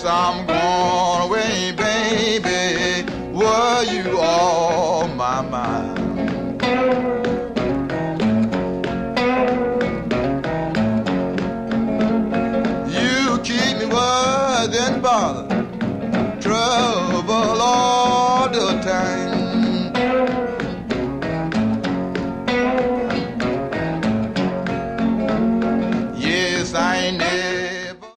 I'm gone away, baby. Were you on my mind? You keep me worried and bothered, trouble.